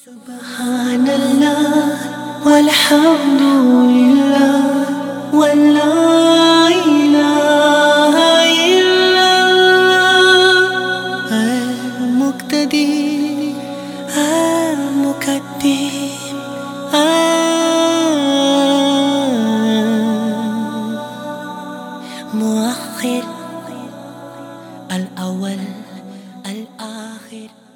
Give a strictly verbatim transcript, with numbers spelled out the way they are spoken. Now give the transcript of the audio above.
سبحان الله والحمد لله ولا إله إلا الله المقتدر المقدم المؤخر الأول الآخر.